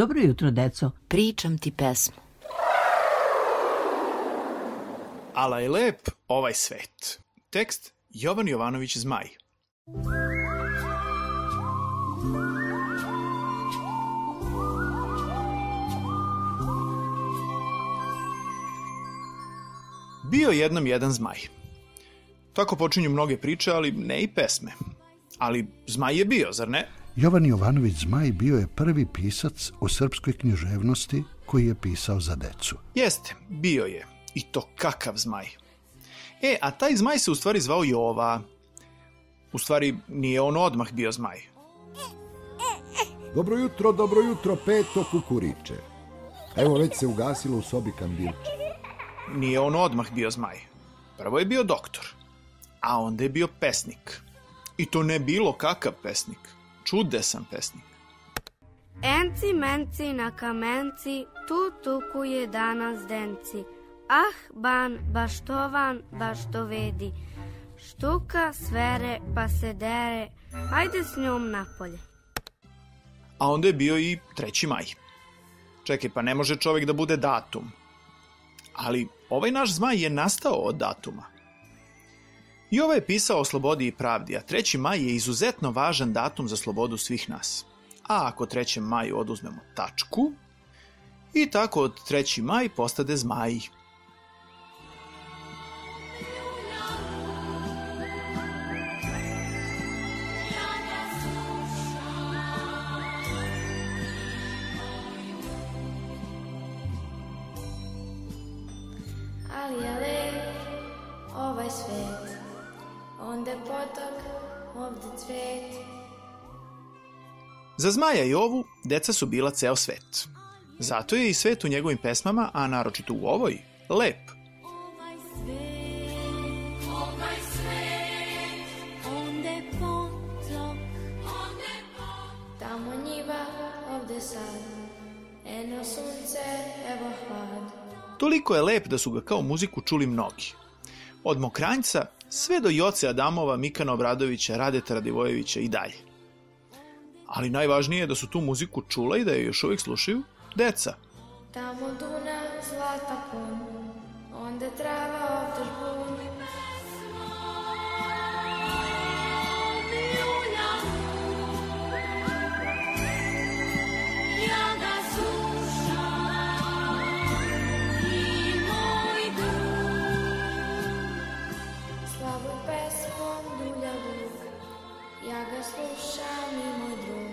Dobro jutro, deco. Pričam ti pesmu. Ala je lep ovaj svet. Tekst Jovan Jovanović Zmaj. Bio jednom jedan zmaj. Tako počinju mnoge priče, ali ne i pesme. Ali zmaj je bio, zar ne? Jovan Jovanović Zmaj bio je prvi pisac u srpskoj književnosti koji je pisao za decu. Jeste, bio je. I to kakav zmaj. A taj zmaj se u stvari zvao Jova. U stvari nije on odmah bio zmaj. Dobro jutro, Peto kukuriče. Evo već se ugasilo u sobi kandilče. Nije on odmah bio zmaj. Prvo je bio doktor, a onda je bio pesnik. I to ne bilo kakav pesnik. Čudesan pesnik. Enci, menci, na kamenci, tu tukuje danas denci. Ah, ban, baš tovan, baš to vedi. Štuka, svere, pa se dere, hajde s njom napolje. A onda je bio i 3. maj. Čekaj, pa ne može čovjek da bude datum. Ali ovaj naš zmaj je nastao od datuma. I ovaj je pisao o slobodi i pravdi, a 3. maj je izuzetno važan datum za slobodu svih nas. A ako 3. maju oduzmemo tačku, i tako od 3. maj postade zmaj. Ali je lep ovaj svet, onda potok, ovde cvet. Za zmaja Jovu deca su bila ceo svet. Zato je i svet u njegovim pesmama, a naročito u ovoj, lep. Ovaj svet, onda potok, tamo njiva, ovde sad, eno sunce, evo hlad. Toliko je lep da su ga kao muziku čuli mnogi. Od Mokranjca sve do Joce Adamova, Mikana Obradovića, Radeta Radivojevića i dalje. Ali najvažnije je da su tu muziku čula i da je još uvijek slušaju deca. Tamo Duna, zlata pun, onda trava, ovde žbun. Ja ga slušam i moj drug. Slavu pesmom dulja vuk, ja ga slušam i moj drug.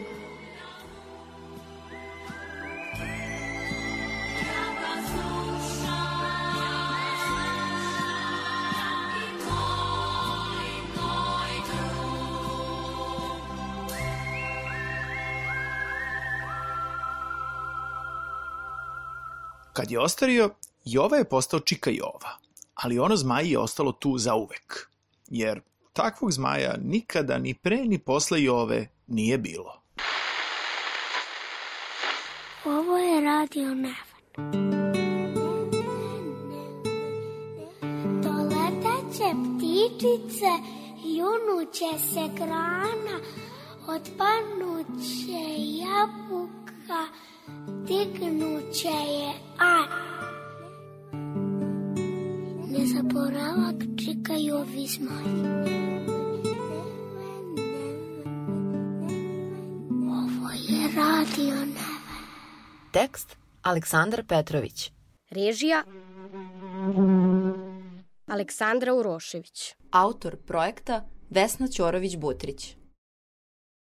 Kad je ostario, Jova je postao čika Jova, ali ono zmaj je ostalo tu zauvek, jer takvog zmaja nikada ni pre ni posle Jove nije bilo. Ovo je Radio Nevan. Doleteće ptičice, junuće se grana, otpanuće jabuka, dignuće je ne zaboravak čika Jovi zmaj. Ovo je Radio Nevan. Tekst Aleksandar Petrović. Režija Aleksandra Urošević. Autor projekta Vesna Ćorović-Butrić.